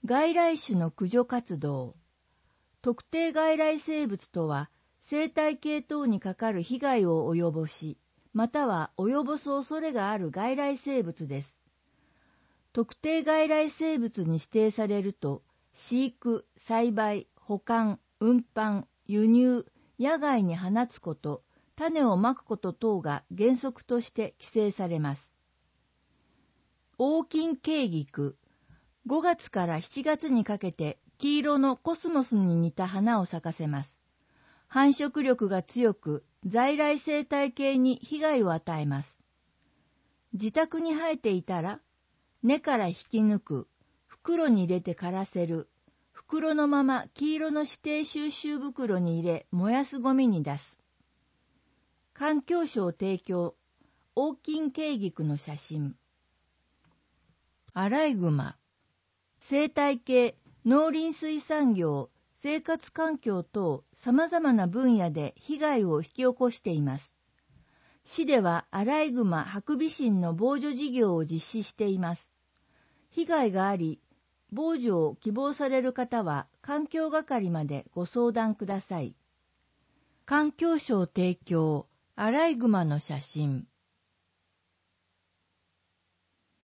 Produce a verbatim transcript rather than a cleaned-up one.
外来種の駆除活動。特定外来生物とは、生態系等にかかる被害を及ぼし、または及ぼす恐れがある外来生物です。特定外来生物に指定されると、飼育、栽培、保管、運搬、輸入、野外に放つこと、種をまくこと等が原則として規制されます。黄金茎菊。ごがつからしちがつにかけて黄色のコスモスに似た花を咲かせます。繁殖力が強く、在来生態系に被害を与えます。自宅に生えていたら、根から引き抜く、袋に入れて枯らせる、袋のまま黄色の指定収集袋に入れ燃やすゴミに出す。環境省提供、黄金茎菊の写真。アライグマ。生態系、農林水産業、生活環境等様々な分野で被害を引き起こしています。市ではアライグマハクビシンの防除事業を実施しています。被害があり、防除を希望される方は環境係までご相談ください。環境省提供、アライグマの写真。